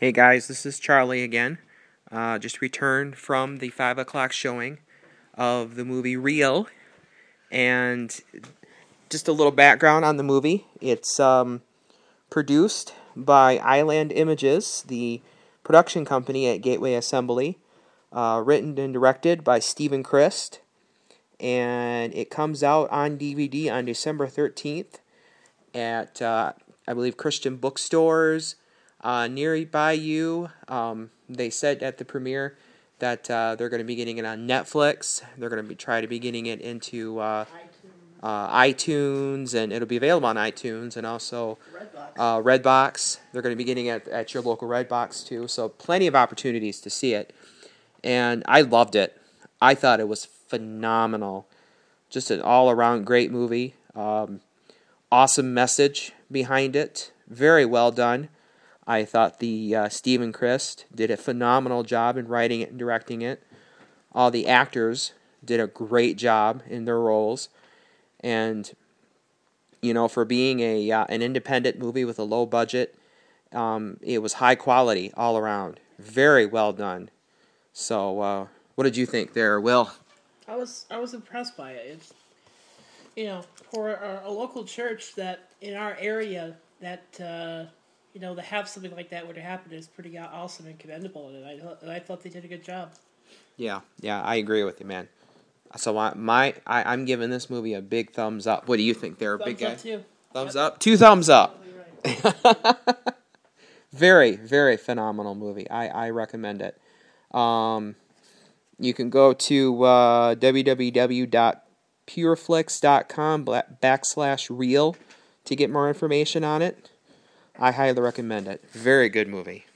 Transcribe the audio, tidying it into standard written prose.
Hey guys, this is Charlie again. Just returned from the 5 o'clock showing of the movie Real. And just a little background on the movie. It's produced by Island Images, the production company at Gateway Assembly. Written and directed by Stephen Christ. And it comes out on DVD on December 13th at, I believe, Christian bookstores nearby you. They said at the premiere that they're going to be getting it on Netflix. They're going to try to be getting it into iTunes, and it'll be available on iTunes and also Redbox. They're going to be getting it at your local Redbox too. So plenty of opportunities to see it. And I loved it. I thought it was phenomenal. Just an all-around great movie. Awesome message behind it. Very well done. I thought the Stephen Christ did a phenomenal job in writing it and directing it. All the actors did a great job in their roles. And, you know, for being an independent movie with a low budget, it was high quality all around. Very well done. So, what did you think there, Will? I was impressed by it. It's, for a local church that in our area that to have something like that would happen is pretty awesome and commendable, and I thought they did a good job. Yeah, I agree with you, man. So I'm giving this movie a big thumbs up. What do you think? They're a big guy. Thumbs up too. Thumbs up. 2 thumbs up. Right. Very, very phenomenal movie. I recommend it. You can go to www.pureflix.com/real to get more information on it. I highly recommend it. Very good movie.